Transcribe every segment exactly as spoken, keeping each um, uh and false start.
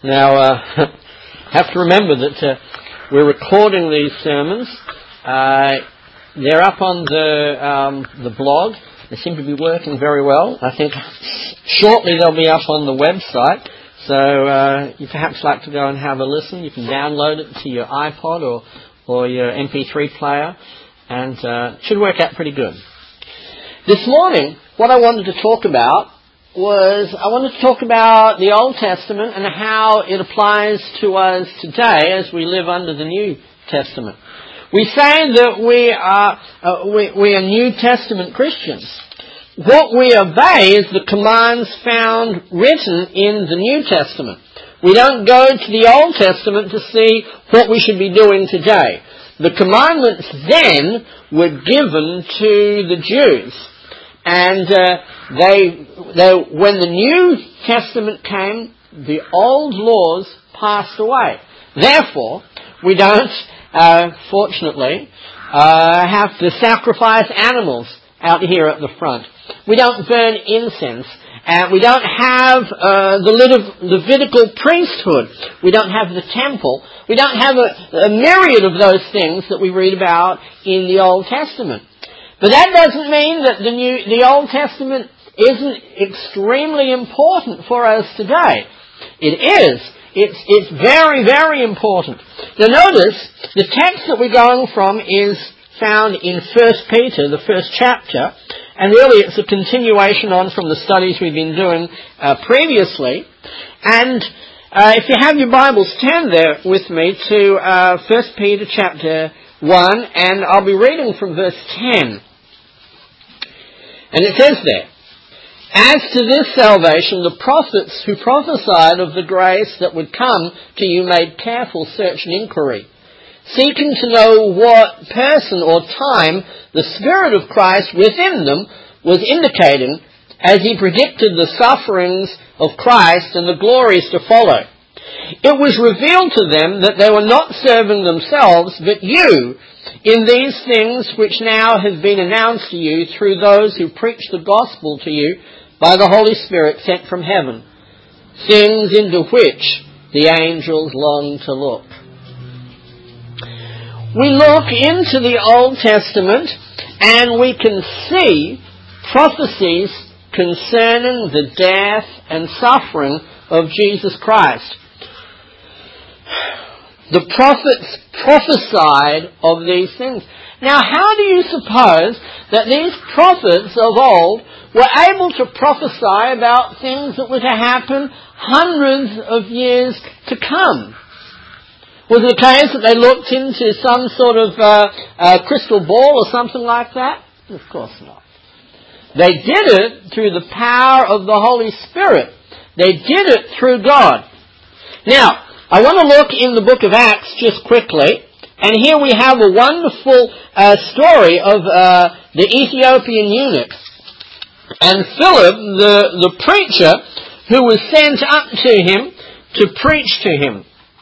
Now, uh, have to remember that uh, we're recording these sermons. Uh, they're up on the um, the blog. They seem to be working very well. I think shortly they'll be up on the website. So uh, you perhaps like to go and have a listen. You can download it to your iPod or, or your M P three player, and uh, it should work out pretty good. This morning, what I wanted to talk about was I wanted to talk about the Old Testament and how it applies to us today as we live under the New Testament. We say that we are uh, we, we are New Testament Christians. What we obey is the commands found written in the New Testament. We don't go to the Old Testament to see what we should be doing today. The commandments then were given to the Jews. And uh, they, they, when the New Testament came, the old laws passed away. Therefore, we don't, uh, fortunately, uh, have to sacrifice animals out here at the front. We don't burn incense. And we don't have uh, the Levitical priesthood. We don't have the temple. We don't have a, a myriad of those things that we read about in the Old Testament. But that doesn't mean that the new, the Old Testament isn't extremely important for us today. It is. It's, it's very, very important. Now notice, the text that we're going from is found in First Peter, the first chapter, and really it's a continuation on from the studies we've been doing uh, previously. And uh, if you have your Bibles, turn there with me to uh, First Peter chapter one, and I'll be reading from verse ten. And it says there, "As to this salvation, the prophets who prophesied of the grace that would come to you made careful search and inquiry, seeking to know what person or time the Spirit of Christ within them was indicating as he predicted the sufferings of Christ and the glories to follow. It was revealed to them that they were not serving themselves, but you, in these things which now have been announced to you through those who preach the gospel to you by the Holy Spirit sent from heaven, things into which the angels long to look." We look into the Old Testament and we can see prophecies concerning the death and suffering of Jesus Christ. The prophets prophesied of these things. Now, how do you suppose that these prophets of old were able to prophesy about things that were to happen hundreds of years to come? Was it a case that they looked into some sort of uh, uh, crystal ball or something like that? Of course not. They did it through the power of the Holy Spirit. They did it through God. Now, I want to look in the book of Acts just quickly, and here we have a wonderful uh, story of uh, the Ethiopian eunuch and Philip, the, the preacher, who was sent up to him to preach to him.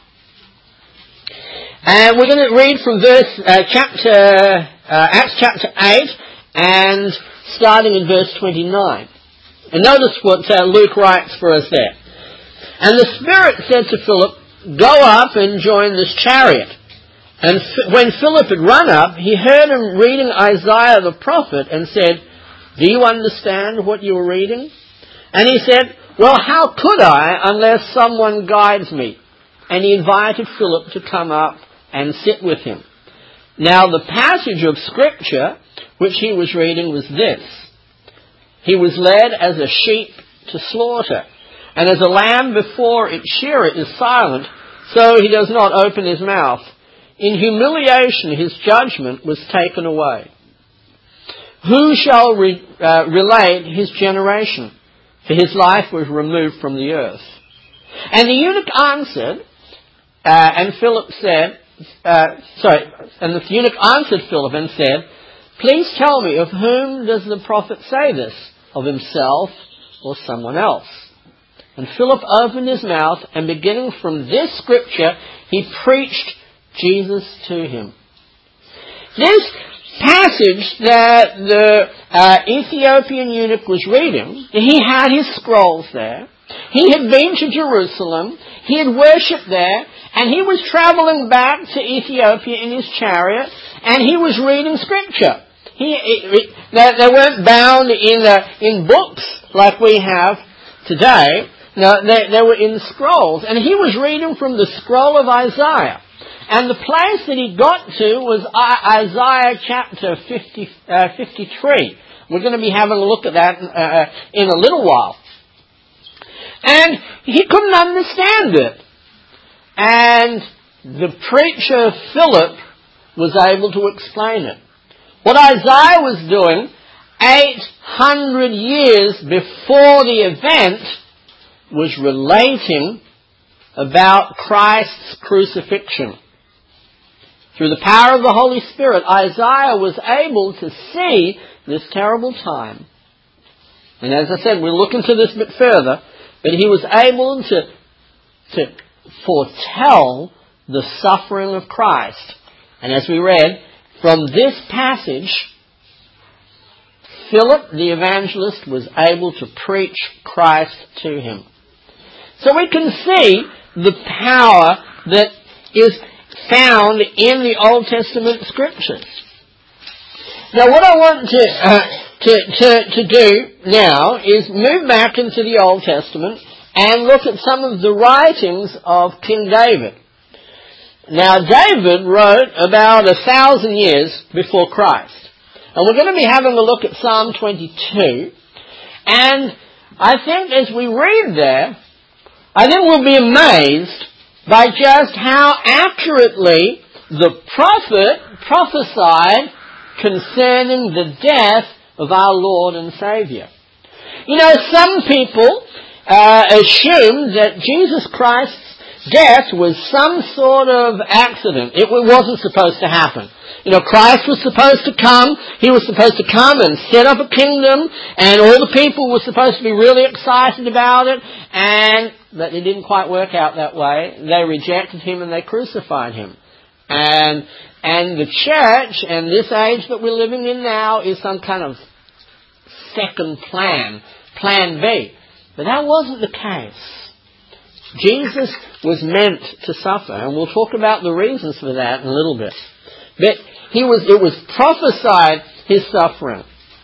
And we're going to read from verse uh, chapter uh, Acts chapter eight and starting in verse twenty-nine. And notice what uh, Luke writes for us there. "And the Spirit said to Philip, 'Go up and join this chariot.' And f- when Philip had run up, he heard him reading Isaiah the prophet and said, 'Do you understand what you are reading?' And he said, 'Well, how could I unless someone guides me?' And he invited Philip to come up and sit with him. Now the passage of Scripture which he was reading was this: 'He was led as a sheep to slaughter, and as a lamb before its shearer is silent, so he does not open his mouth. In humiliation his judgment was taken away. Who shall re, uh, relate his generation? For his life was removed from the earth.' And the eunuch answered, uh, and Philip said, uh, sorry, and the eunuch answered Philip and said, 'Please tell me, of whom does the prophet say this? Of himself or someone else?' And Philip opened his mouth, and beginning from this scripture, he preached Jesus to him." This passage that the uh, Ethiopian eunuch was reading, he had his scrolls there, He had been to Jerusalem, he had worshipped there, and he was travelling back to Ethiopia in his chariot, and he was reading Scripture. He, it, it, they, they weren't bound in uh, in books like we have today. No, they, they were in scrolls. And he was reading from the scroll of Isaiah. And the place that he got to was Isaiah chapter fifty, uh, fifty-three. We're going to be having a look at that uh, in a little while. And he couldn't understand it. And the preacher Philip was able to explain it. What Isaiah was doing eight hundred years before the event was relating about Christ's crucifixion. Through the power of the Holy Spirit, Isaiah was able to see this terrible time. And as I said, we'll look into this a bit further, but he was able to, to foretell the suffering of Christ. And as we read, from this passage, Philip the evangelist was able to preach Christ to him. So we can see the power that is found in the Old Testament Scriptures. Now what I want to, uh, to, to, to do now is move back into the Old Testament and look at some of the writings of King David. Now David wrote about a thousand years before Christ. And we're going to be having a look at Psalm twenty-two. And I think as we read there, I think we'll be amazed by just how accurately the prophet prophesied concerning the death of our Lord and Saviour. You know, some people uh, assume that Jesus Christ's death was some sort of accident. It wasn't supposed to happen. You know, Christ was supposed to come. He was supposed to come and set up a kingdom, and all the people were supposed to be really excited about it, and but it didn't quite work out that way. They rejected him and they crucified him. And and the church and this age that we're living in now is some kind of second plan, plan B. But that wasn't the case. Jesus was meant to suffer, and we'll talk about the reasons for that in a little bit. But he was, it was prophesied his suffering.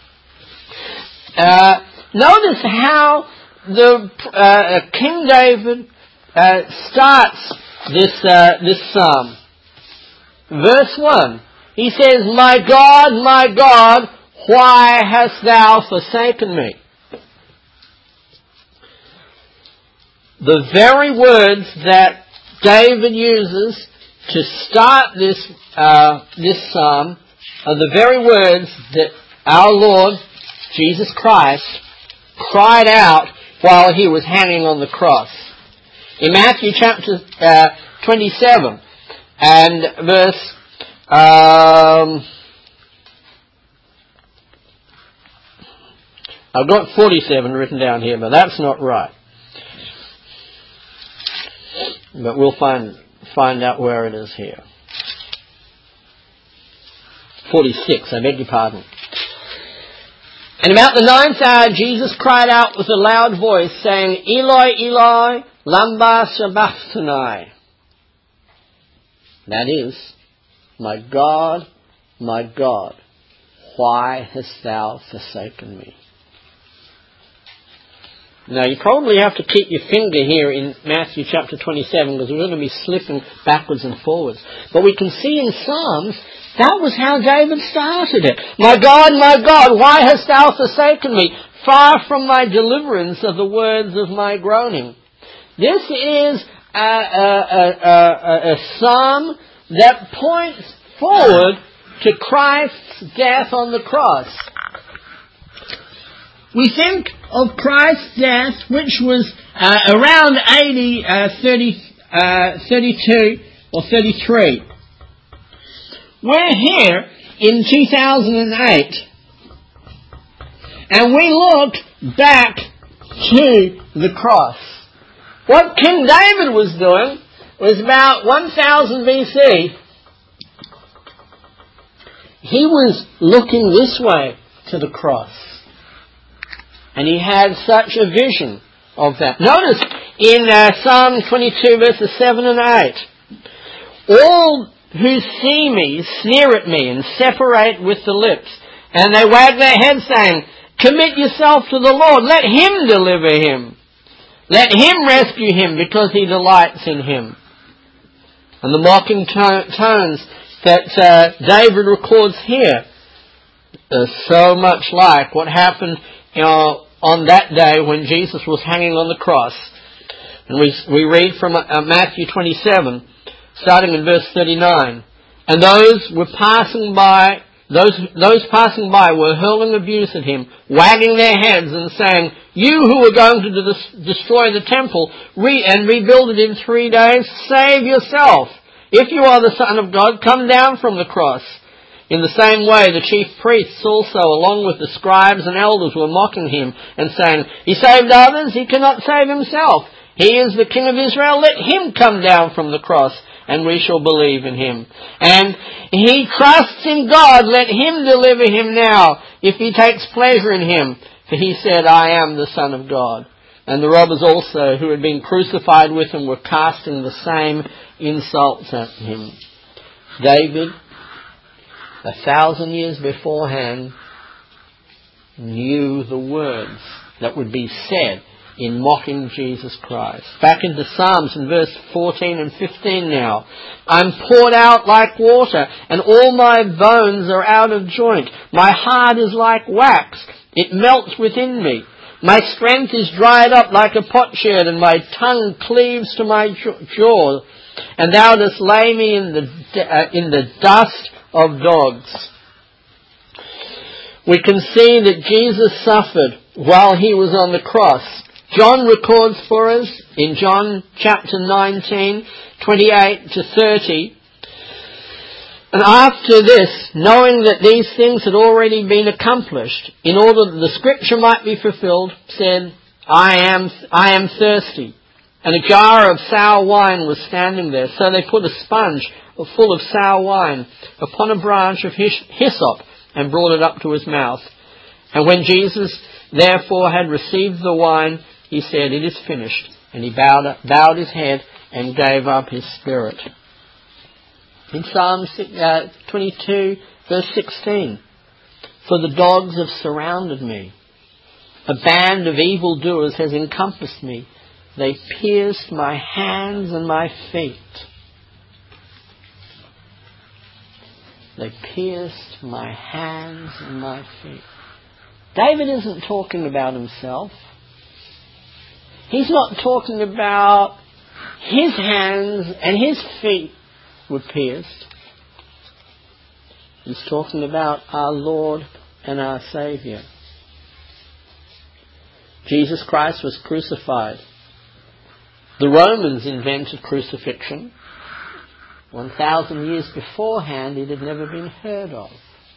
Uh, notice how the uh, King David uh, starts this uh, this psalm. Verse one, he says, "My God, my God, why hast thou forsaken me?" The very words that David uses to start this uh, this psalm are the very words that our Lord Jesus Christ cried out while he was hanging on the cross. In Matthew chapter uh, twenty-seven and verse um, I've got forty-seven written down here, but that's not right. But we'll find find out where it is here. forty-six, I beg your pardon. "And about the ninth hour Jesus cried out with a loud voice, saying, Eloi, Eloi, lama sabachthani." That is, "My God, my God, why hast thou forsaken me?" Now, you probably have to keep your finger here in Matthew chapter twenty-seven, because we're going to be slipping backwards and forwards. But we can see in Psalms, that was how David started it. "My God, my God, why hast thou forsaken me? Far from my deliverance are the words of my groaning." This is a, a, a, a, a psalm that points forward to Christ's death on the cross. We think of Christ's death, which was uh, around A D uh, thirty, uh, thirty-two or thirty-three. We're here in two thousand eight, and we look back to the cross. What King David was doing was about one thousand B C. He was looking this way to the cross. And he had such a vision of that. Notice in uh, Psalm twenty-two verses seven and eight, all who see me sneer at me and separate with the lips, and they wag their heads saying, commit yourself to the Lord, let Him deliver him. Let Him rescue him because He delights in him. And the mocking to- tones that uh, David records here are so much like what happened you know, on that day when Jesus was hanging on the cross. And we, we read from uh, Matthew twenty-seven, starting in verse thirty-nine. And those were passing by, those, those passing by were hurling abuse at Him, wagging their heads and saying, you who are going to de- destroy the temple re- and rebuild it in three days, save yourself. If you are the Son of God, come down from the cross. In the same way, the chief priests also, along with the scribes and elders, were mocking Him and saying, He saved others, He cannot save Himself. He is the King of Israel, let Him come down from the cross, and we shall believe in Him. And he trusts in God, let Him deliver him now, if He takes pleasure in him. For He said, I am the Son of God. And the robbers also, who had been crucified with Him, were casting the same insults at Him. David, a thousand years beforehand, knew the words that would be said in mocking Jesus Christ. Back into Psalms in verse fourteen and fifteen now. I'm poured out like water, and all my bones are out of joint. My heart is like wax. It melts within me. My strength is dried up like a potsherd, and my tongue cleaves to my jaw. And thou dost lay me in the uh, in the dust of dogs. We can see that Jesus suffered while He was on the cross. John records for us in John chapter nineteen, twenty-eight to thirty. And after this, knowing that these things had already been accomplished, in order that the scripture might be fulfilled, said, I am, I am thirsty. And a jar of sour wine was standing there. So they put a sponge full of sour wine upon a branch of hyssop and brought it up to His mouth. And when Jesus therefore had received the wine, He said, it is finished. And He bowed, bowed His head and gave up His spirit. In Psalm twenty-two, verse sixteen, for the dogs have surrounded me. A band of evildoers has encompassed me. They pierced my hands and my feet. They pierced my hands and my feet. David isn't talking about himself. He's not talking about his hands and his feet were pierced. He's talking about our Lord and our Saviour. Jesus Christ was crucified. The Romans invented crucifixion. One thousand years beforehand, it had never been heard of.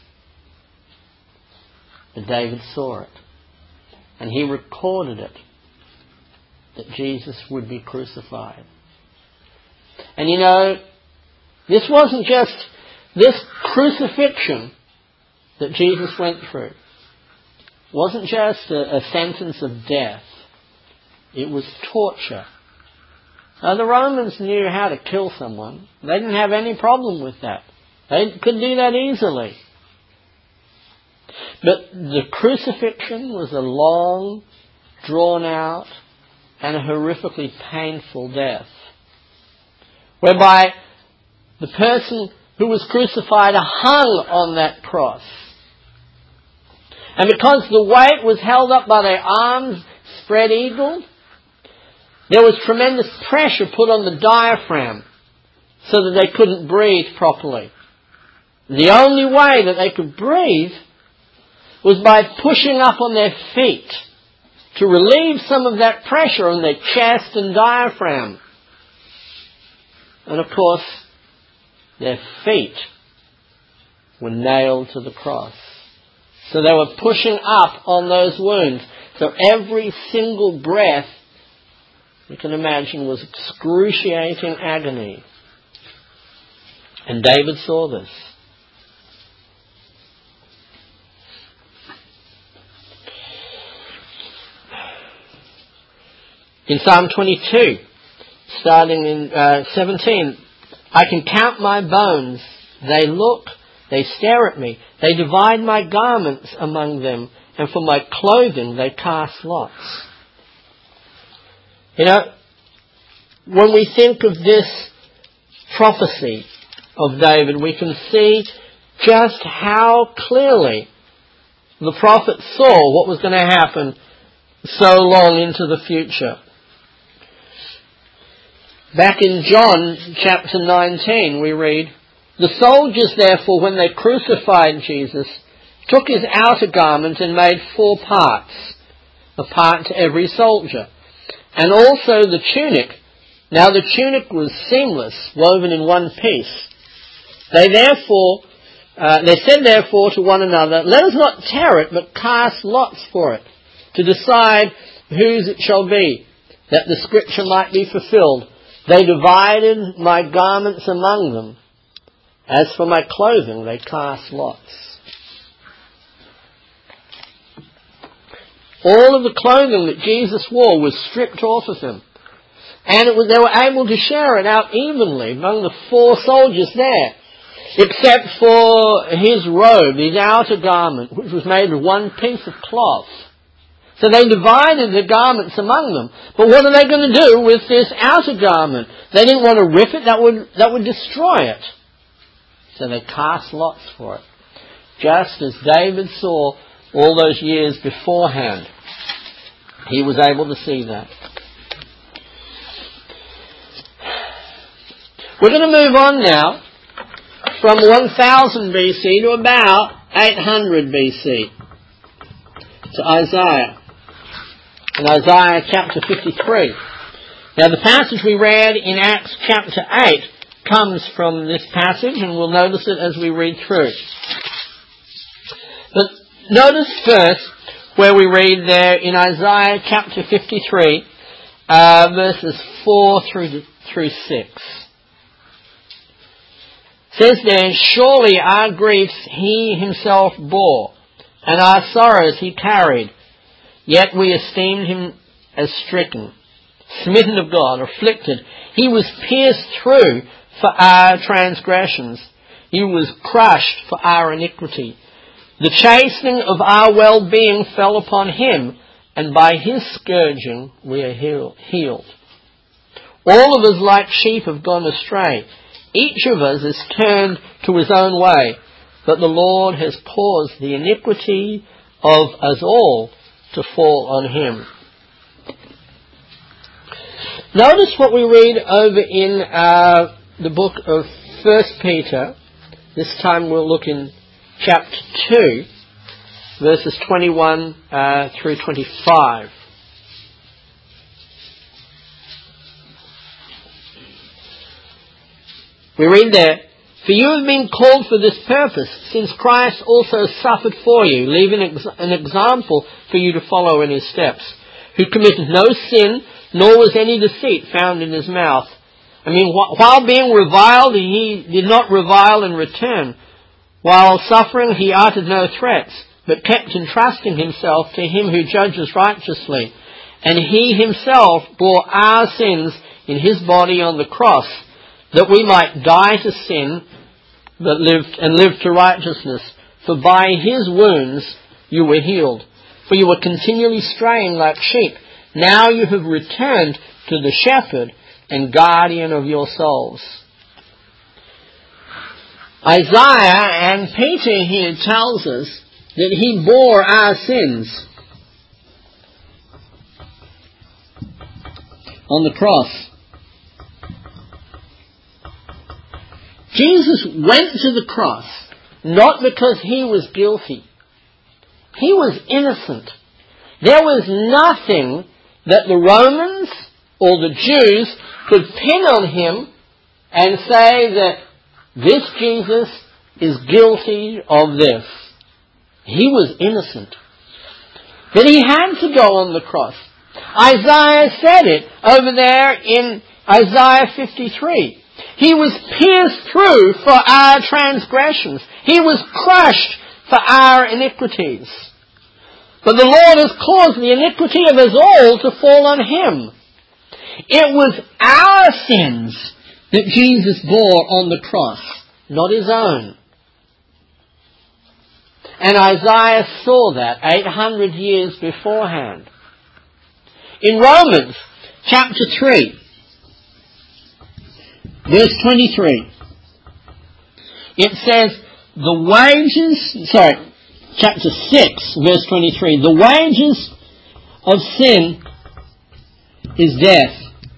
But David saw it. And he recorded it, that Jesus would be crucified. And you know, this wasn't just this crucifixion that Jesus went through. It wasn't just a, a sentence of death. It was torture. Now, the Romans knew how to kill someone. They didn't have any problem with that. They could do that easily. But the crucifixion was a long, drawn out, and a horrifically painful death, whereby the person who was crucified hung on that cross. And because the weight was held up by their arms spread eagle, there was tremendous pressure put on the diaphragm so that they couldn't breathe properly. The only way that they could breathe was by pushing up on their feet to relieve some of that pressure on their chest and diaphragm. And of course, their feet were nailed to the cross. So they were pushing up on those wounds. So every single breath, you can imagine, was excruciating agony. And David saw this. In Psalm twenty-two, starting in uh, seventeen, I can count my bones. They look, they stare at me. They divide my garments among them, and for my clothing they cast lots. You know, when we think of this prophecy of David, we can see just how clearly the prophet saw what was going to happen so long into the future. Back in John chapter nineteen we read, "The soldiers therefore, when they crucified Jesus, took his outer garment and made four parts, a part to every soldier, and also the tunic. Now the tunic was seamless, woven in one piece. They therefore, uh, they said therefore to one another, let us not tear it, but cast lots for it, to decide whose it shall be, that the scripture might be fulfilled. They divided my garments among them. As for my clothing, they cast lots." All of the clothing that Jesus wore was stripped off of him. And it was, they were able to share it out evenly among the four soldiers there, except for his robe, his outer garment, which was made of one piece of cloth. So they divided the garments among them. But what are they going to do with this outer garment? They didn't want to rip it. That would, that would destroy it. So they cast lots for it. Just as David saw all those years beforehand. He was able to see that. We're going to move on now from one thousand B C to about eight hundred B C. To Isaiah. In Isaiah chapter fifty-three. Now the passage we read in Acts chapter eight comes from this passage, and we'll notice it as we read through. But notice first where we read there in Isaiah chapter fifty-three, uh, verses four through to, through six. It says there, "Surely our griefs he himself bore, and our sorrows he carried. Yet we esteemed him as stricken, smitten of God, afflicted. He was pierced through for our transgressions. He was crushed for our iniquity. The chastening of our well-being fell upon him, and by his scourging we are healed. All of us like sheep have gone astray. Each of us is turned to his own way, but the Lord has caused the iniquity of us all to fall on him." Notice what we read over in uh, the book of First Peter. This time we'll look in chapter two, verses twenty-one uh, through twenty-five. We read there, "For you have been called for this purpose, since Christ also suffered for you, leaving an example for you to follow in his steps, who committed no sin, nor was any deceit found in his mouth. I mean, while being reviled, he did not revile in return. While suffering, he uttered no threats, but kept entrusting himself to him who judges righteously. And he himself bore our sins in his body on the cross, that we might die to sin that lived and live to righteousness. For by his wounds you were healed. For you were continually straying like sheep. Now you have returned to the shepherd and guardian of your souls." Isaiah and Peter here tells us that he bore our sins on the cross. Jesus went to the cross not because he was guilty. He was innocent. There was nothing that the Romans or the Jews could pin on him and say that this Jesus is guilty of this. He was innocent. But he had to go on the cross. Isaiah said it over there in Isaiah fifty-three. He was pierced through for our transgressions. He was crushed for our iniquities. But the Lord has caused the iniquity of us all to fall on him. It was our sins that Jesus bore on the cross, not his own. And Isaiah saw that eight hundred years beforehand. In Romans chapter three, verse twenty-three, it says, the wages, sorry, chapter six, verse twenty-three, the wages of sin is death.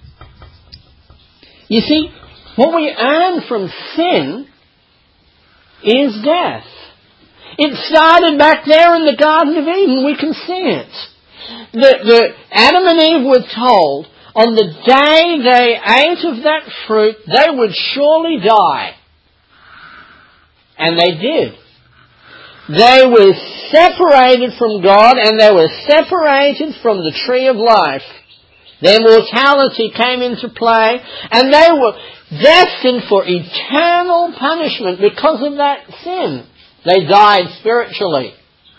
You see, what we earn from sin is death. It started back there in the Garden of Eden. We can see it. The, the Adam and Eve were told on the day they ate of that fruit, they would surely die. And they did. They were separated from God, and they were separated from the tree of life. Their mortality came into play, and they were destined for eternal punishment because of that sin. They died spiritually.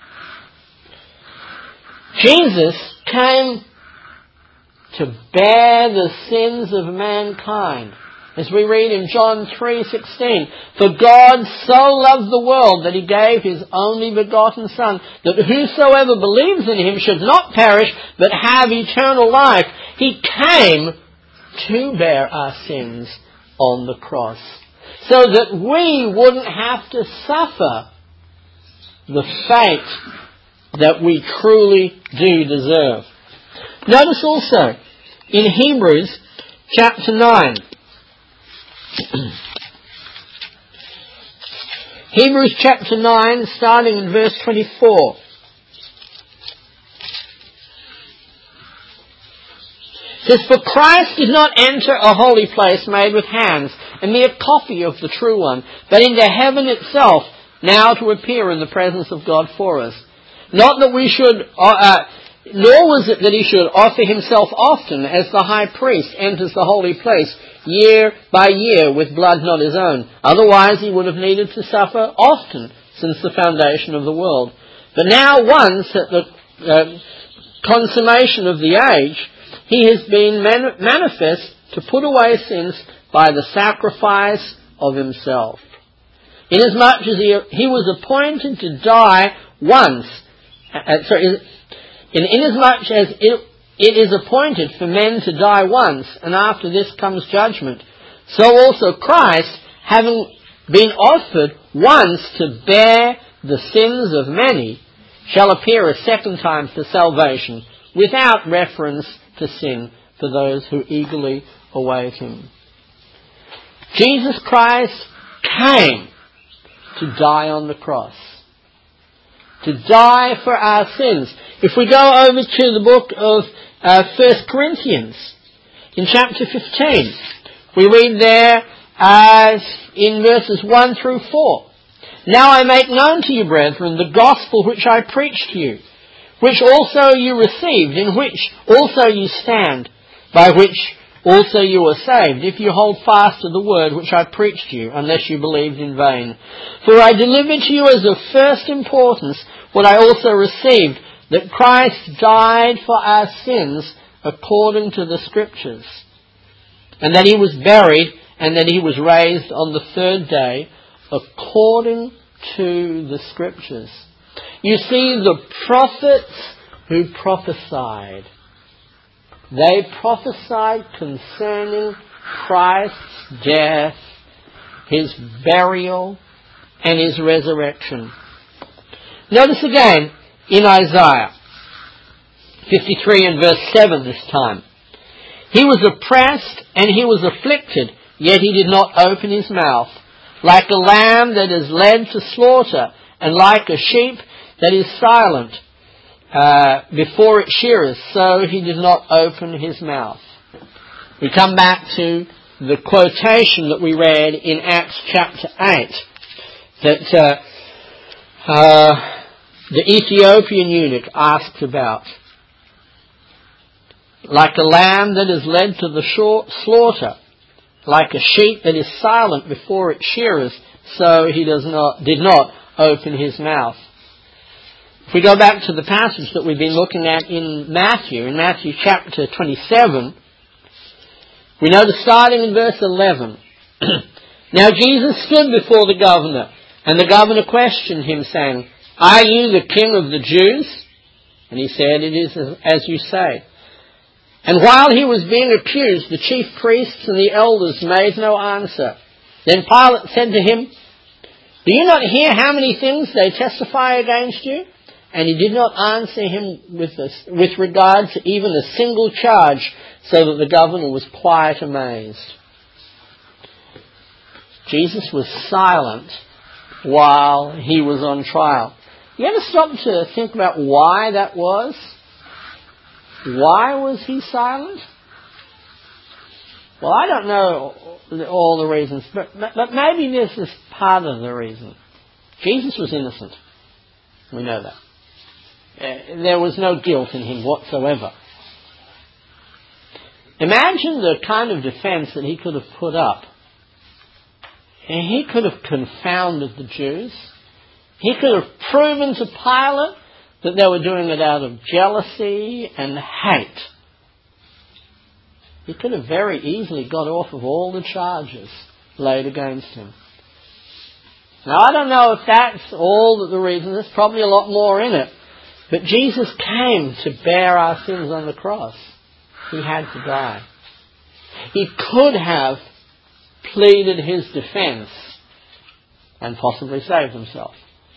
Jesus came to bear the sins of mankind. As we read in John three sixteen, for God so loved the world that he gave his only begotten Son, that whosoever believes in him should not perish, but have eternal life. He came to bear our sins on the cross, so that we wouldn't have to suffer the fate that we truly do deserve. Notice also, in Hebrews chapter nine, Hebrews chapter nine, starting in verse twenty-four. It says, for Christ did not enter a holy place made with hands, a mere copy of the true one, but into heaven itself, now to appear in the presence of God for us. Not that we should, uh, nor was it that he should offer himself often, as the high priest enters the holy place year by year with blood not his own. Otherwise he would have needed to suffer often since the foundation of the world. But now once at the uh, consummation of the age, he has been man- manifest to put away sins by the sacrifice of himself. Inasmuch as he, he was appointed to die once, uh, sorry, in, inasmuch as it, it is appointed for men to die once, and after this comes judgment, so also Christ, having been offered once to bear the sins of many, shall appear a second time for salvation, without reference to sin, for those who eagerly await him. Jesus Christ came to die on the cross, to die for our sins. If we go over to the book of uh, First Corinthians, in chapter fifteen, we read there uh, in verses one through four. Now I make known to you, brethren, the gospel which I preached to you, which also you received, in which also you stand, by which also you are saved, if you hold fast to the word which I preached to you, unless you believed in vain. For I delivered to you as of first importance what I also received, that Christ died for our sins according to the Scriptures, and that he was buried, and that he was raised on the third day according to the Scriptures. You see, the prophets who prophesied, they prophesied concerning Christ's death, his burial, and his resurrection. Notice again in Isaiah fifty-three and verse seven this time. He was oppressed and he was afflicted, yet he did not open his mouth. Like a lamb that is led to slaughter, and like a sheep that is silent uh, before its shearers, so he did not open his mouth. We come back to the quotation that we read in Acts chapter eight, that uh, uh, the Ethiopian eunuch asked about. Like a lamb that is led to the short slaughter, like a sheep that is silent before its shearers, so he does not did not open his mouth. If we go back to the passage that we've been looking at in Matthew, in Matthew chapter twenty-seven, We know the starting in verse eleven. Now Jesus stood before the governor, and the governor questioned him, saying, Are you the king of the Jews? And he said, It is as you say. And while he was being accused, the chief priests and the elders made no answer. Then Pilate said to him, Do you not hear how many things they testify against you? And he did not answer him with, a, with regard to even a single charge, so that the governor was quite amazed. Jesus was silent while he was on trial. You ever stop to think about why that was? Why was he silent? Well, I don't know all the reasons, but, but maybe this is part of the reason. Jesus was innocent. We know that. Uh, there was no guilt in him whatsoever. Imagine the kind of defense that he could have put up. And he could have confounded the Jews. He could have proven to Pilate that they were doing it out of jealousy and hate. He could have very easily got off of all the charges laid against him. Now, I don't know if that's all that the reason. There's probably a lot more in it. But Jesus came to bear our sins on the cross. He had to die. He could have pleaded his defense and possibly saved himself.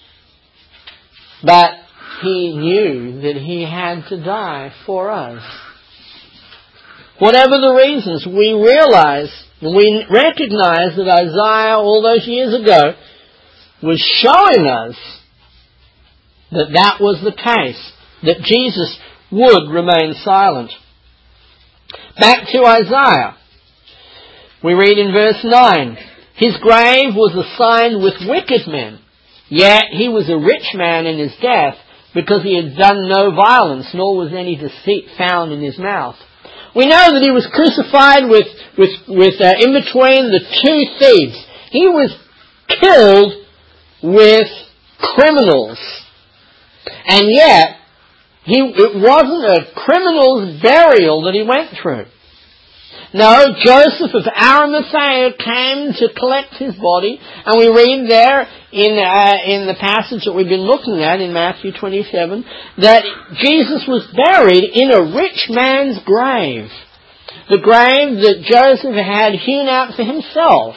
But he knew that he had to die for us. Whatever the reasons, we realize and we recognize that Isaiah all those years ago was showing us that that was the case, that Jesus would remain silent. Back to Isaiah. We read in verse nine, His grave was assigned with wicked men, yet he was a rich man in his death, because he had done no violence, nor was any deceit found in his mouth. We know that he was crucified with, with, with uh, in between the two thieves. He was killed with criminals. And yet, he, it wasn't a criminal's burial that he went through. No, Joseph of Arimathea came to collect his body, and we read there in uh, in the passage that we've been looking at in Matthew twenty-seven that Jesus was buried in a rich man's grave, the grave that Joseph had hewn out for himself.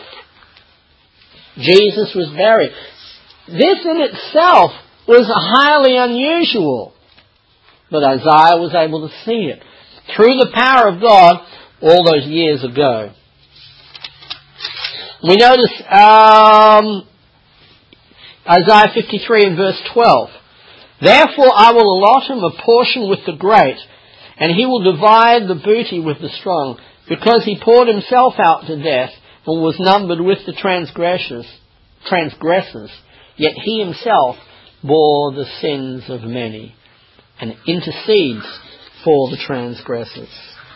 Jesus was buried. This in itself was highly unusual, but Isaiah was able to see it through the power of God all those years ago. We notice um, Isaiah fifty-three and verse twelve. Therefore I will allot him a portion with the great, and he will divide the booty with the strong, because he poured himself out to death and was numbered with the transgressors, transgressors. Yet he himself bore the sins of many and intercedes for the transgressors.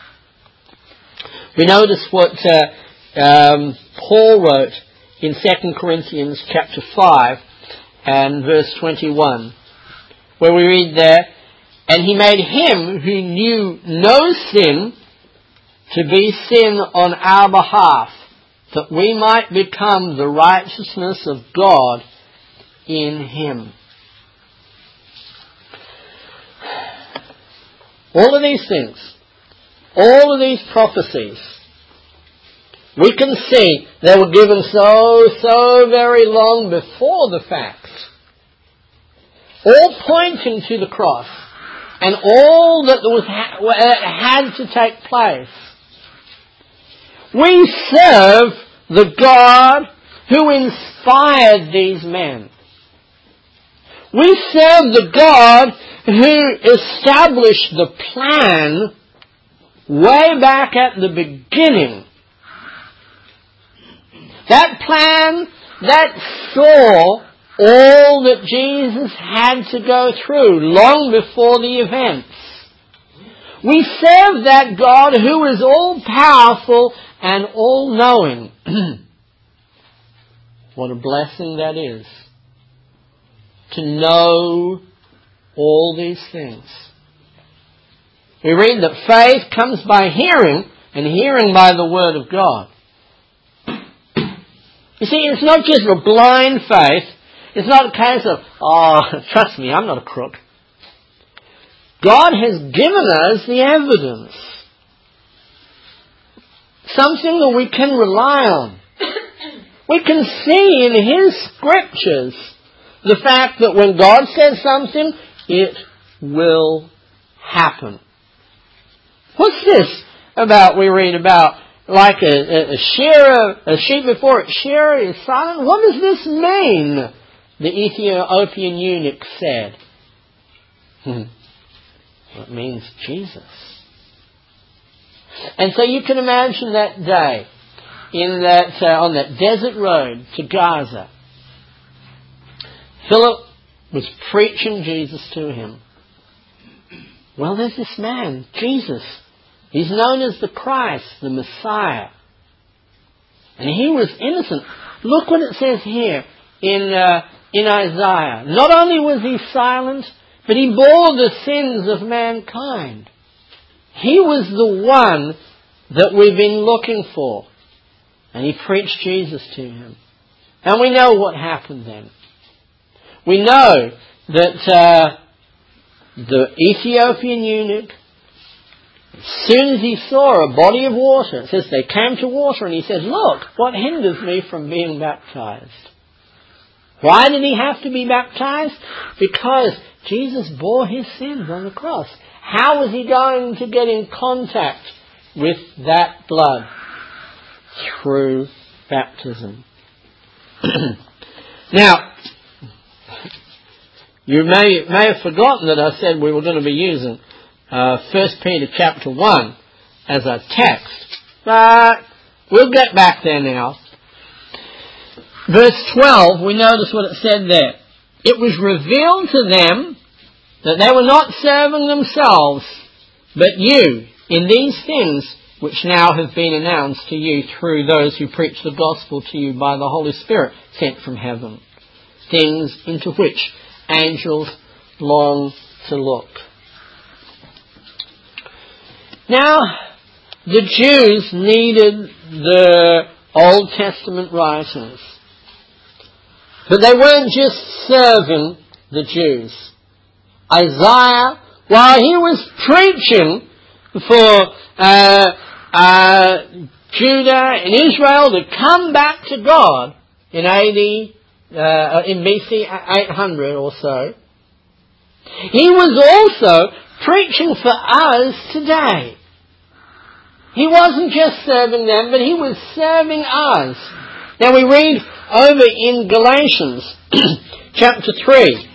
We notice what uh, um, Paul wrote in Second Corinthians chapter five and verse twenty-one, where we read there, And he made him who knew no sin to be sin on our behalf, that we might become the righteousness of God in him. All of these things, all of these prophecies, we can see they were given so, so very long before the fact, all pointing to the cross and all that was had to take place. We serve the God who inspired these men. We serve the God who established the plan way back at the beginning. That plan that saw all that Jesus had to go through long before the events. We serve that God who is all-powerful and all-knowing. What a blessing that is, to know all these things. We read that faith comes by hearing, and hearing by the word of God. You see, it's not just a blind faith. It's not a case of, oh, trust me, I'm not a crook. God has given us the evidence. Something that we can rely on. We can see in His scriptures the fact that when God says something, it will happen. What's this about we read about, like a, a, a shearer, a sheep before its shearer is silent? What does this mean? The Ethiopian eunuch said. Hmm. It means Jesus. And so you can imagine that day in that uh, on that desert road to Gaza. Philip was preaching Jesus to him. Well, there's this man, Jesus. He's known as the Christ, the Messiah. And he was innocent. Look what it says here in uh, in Isaiah. Not only was he silent, but he bore the sins of mankind. He was the one that we've been looking for. And he preached Jesus to him. And we know what happened then. We know that uh, the Ethiopian eunuch, as soon as he saw a body of water, it says they came to water, and he said, look, what hinders me from being baptized? Why did he have to be baptized? Because Jesus bore his sins on the cross. How was he going to get in contact with that blood? Through baptism. Now, you may may have forgotten that I said we were going to be using uh, First Peter chapter one as a text. But we'll get back there now. Verse twelve, we notice what it said there. It was revealed to them that they were not serving themselves, but you, in these things which now have been announced to you through those who preach the gospel to you by the Holy Spirit sent from heaven. Things into which angels long to look. Now, the Jews needed the Old Testament writings. But they weren't just serving the Jews. Isaiah, while he was preaching for uh, uh, Judah and Israel to come back to God in A D, uh, in B C eight hundred or so, he was also preaching for us today. He wasn't just serving them, but he was serving us. Now we read over in Galatians chapter three,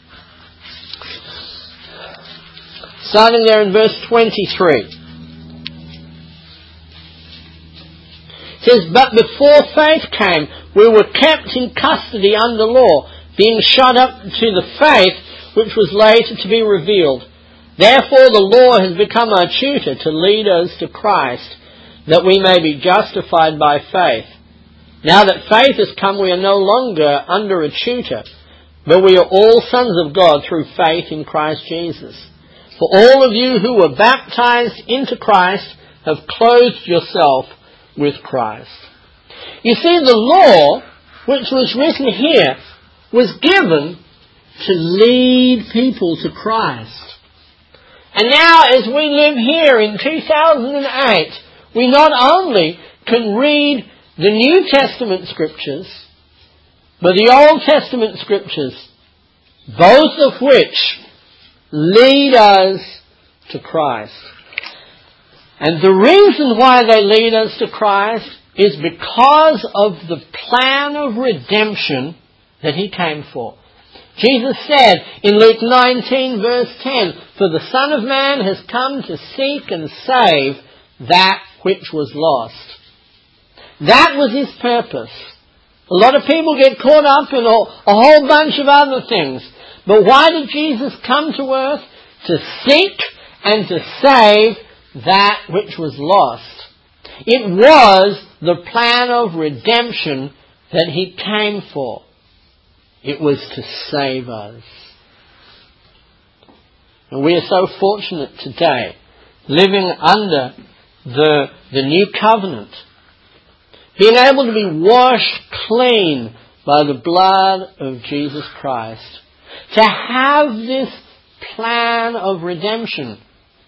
starting there in verse twenty-three. It says, but before faith came, we were kept in custody under law, being shut up to the faith which was later to be revealed. Therefore the law has become our tutor to lead us to Christ, that we may be justified by faith. Now that faith has come, we are no longer under a tutor, but we are all sons of God through faith in Christ Jesus. For all of you who were baptized into Christ have clothed yourself with Christ. You see, the law, which was written here, was given to lead people to Christ. And now, as we live here in two thousand eight, we not only can read the New Testament scriptures, but the Old Testament scriptures, both of which lead us to Christ. And the reason why they lead us to Christ is because of the plan of redemption that He came for. Jesus said in Luke nineteen verse ten, for the Son of Man has come to seek and save that which was lost. That was His purpose. A lot of people get caught up in a, a whole bunch of other things. But why did Jesus come to earth? To seek and to save that which was lost. It was the plan of redemption that He came for. It was to save us. And we are so fortunate today, living under the, the new covenant. Being able to be washed clean by the blood of Jesus Christ. To have this plan of redemption.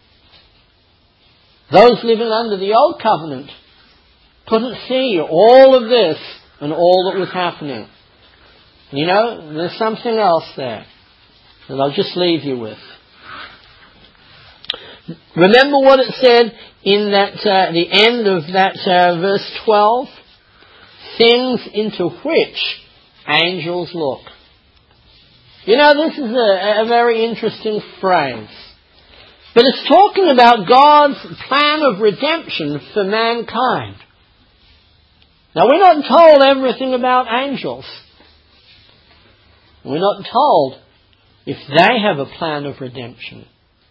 Those living under the old covenant couldn't see all of this and all that was happening. You know, there's something else there that I'll just leave you with. Remember what it said in that uh, the end of that uh, verse twelve? Things into which angels look. You know, this is a, a very interesting phrase. But it's talking about God's plan of redemption for mankind. Now, we're not told everything about angels. We're not told if they have a plan of redemption.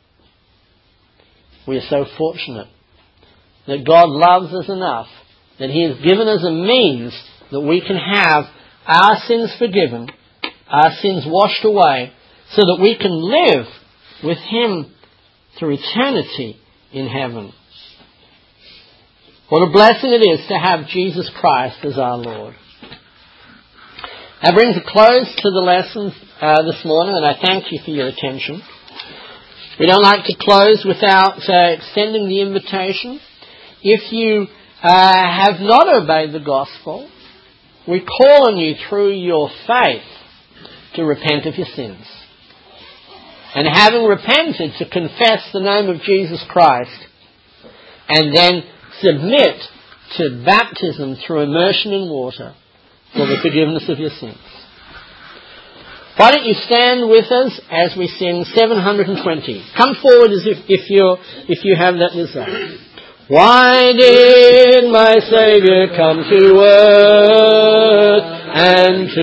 We are so fortunate that God loves us enough that He has given us a means that we can have our sins forgiven, our sins washed away, so that we can live with Him through eternity in heaven. What a blessing it is to have Jesus Christ as our Lord. That brings a close to the lesson uh, this morning, and I thank you for your attention. We don't like to close without uh, extending the invitation. If you uh, have not obeyed the gospel, we call on you through your faith to repent of your sins. And having repented, to confess the name of Jesus Christ, and then submit to baptism through immersion in water for the forgiveness of your sins. Why don't you stand with us as we sing seven hundred twenty? Come forward as if, if, you're, if you have that desire. Why did my Saviour come to earth and to